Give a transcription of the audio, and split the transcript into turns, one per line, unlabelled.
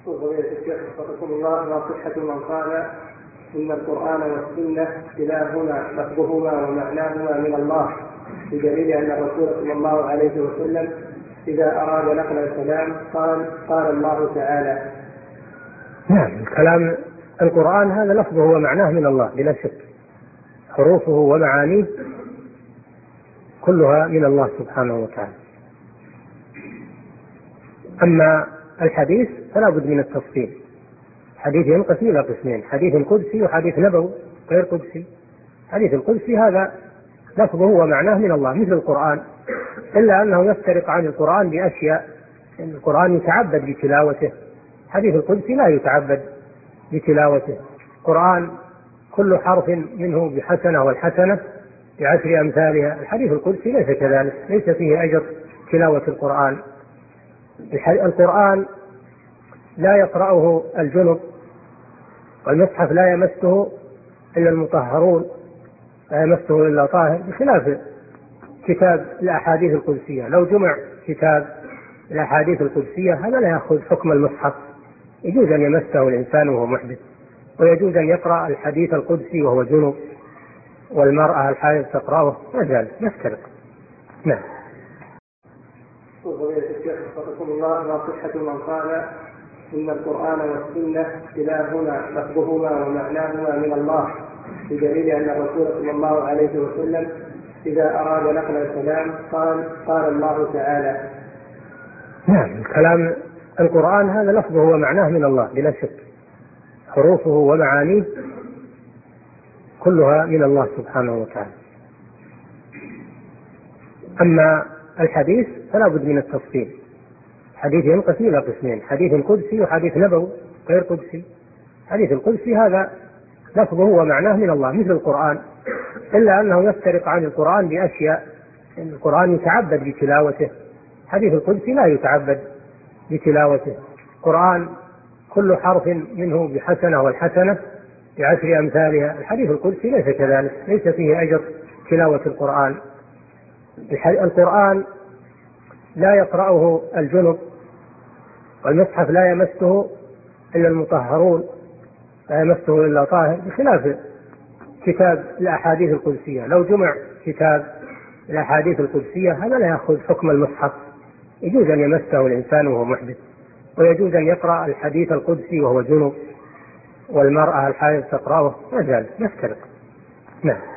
فضيلة الشيخ وفقكم الله، ما صحة من قال إن القرآن والسنة كلاهما لفظهما ومعناهما من الله، بدليل أن الرسول صلى الله عليه وسلم إذا أراد نقل الكلام قال الله تعالى.
نعم، الكلام القرآن هذا لفظه ومعناه من الله بلا شك، حروفه ومعانيه كلها من الله سبحانه وتعالى. أما الحديث فلا بد من التفصيل. حديث ينقسم إلى قسمين: حديث قدسي وحديث نبوي غير قدسي. حديث القدسي هذا لفظه ومعناه من الله مثل القرآن، إلا أنه يفترق عن القرآن بأشياء. القرآن يتعبد بتلاوته، حديث القدسي لا يتعبد بتلاوته. القرآن كل حرف منه بحسنة، والحسنة بعشر أمثالها. الحديث القدسي ليس كذلك، ليس فيه أجر تلاوة القرآن. القرآن لا يقرأه الجنب، والمصحف لا يمسه إلا المطهرون، لا يمسه إلا طاهر، بخلاف كتاب الأحاديث القدسية. لو جمع كتاب الأحاديث القدسية هذا لا يأخذ حكم المصحف، يجوز أن يمسه الإنسان وهو محدث، ويجوز أن يقرأ الحديث القدسي وهو جنب، والمرأة الحائض تقرأه، وذلك يفترق. نعم.
فضيلة الشيخ وفقكم الله، ما صحة من قال إن القرآن والسنة كلاهما لفظهما ومعناهما من الله، بدليل أن الرسول صلى الله عليه وسلم إذا أراد نقل الكلام قال الله تعالى.
نعم، الكلام القرآن هذا لفظه ومعناه من الله بلا شك، حروفه ومعانيه كلها من الله سبحانه وتعالى. أما الحديث فلا بد من التفصيل. حديث ينقسم إلى قسمين: حديث قدسي وحديث نبوي غير قدسي. حديث القدسي هذا لفظه ومعناه من الله مثل القرآن، إلا أنه يفترق عن القرآن بأشياء. القرآن يتعبد بتلاوته، حديث القدسي لا يتعبد بتلاوته. القرآن كل حرف منه بحسنة، والحسنة بعشر أمثالها. الحديث القدسي ليس كذلك، ليس فيه أجر تلاوة القرآن. القرآن لا يقرأه الجنب، والمصحف لا يمسه إلا المطهرون، لا يمسه إلا طاهر، بخلاف كتاب الأحاديث القدسية. لو جمع كتاب الأحاديث القدسية هذا لا يأخذ حكم المصحف، يجوز أن يمسه الإنسان وهو محدث، ويجوز أن يقرأ الحديث القدسي وهو جنب، والمرأة الحائض تقرأه، وذلك يفترق. نعم.